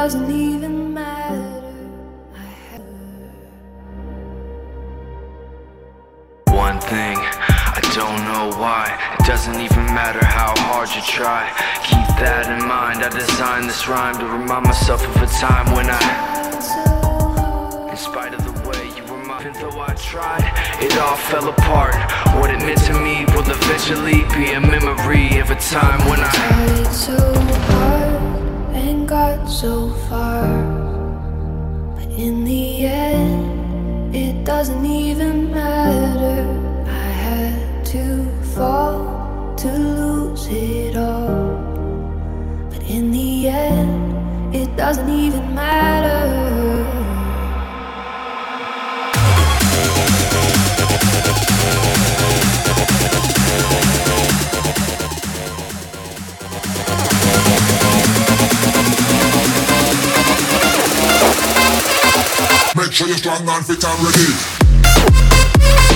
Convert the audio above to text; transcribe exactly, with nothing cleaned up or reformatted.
doesn't even matter. One thing, I don't know why. It doesn't even matter how hard you try. Keep that in mind. I designed this rhyme to remind myself of a time when I, in spite of the way you were mine, even though I tried, it all fell apart. What it meant to me will eventually be a memory of a time when I tried so hard and got so far, but in the end, it doesn't even matter. I had to fall to lose it all, but in the end, it doesn't even matter. Make sure you're strong and fit and ready.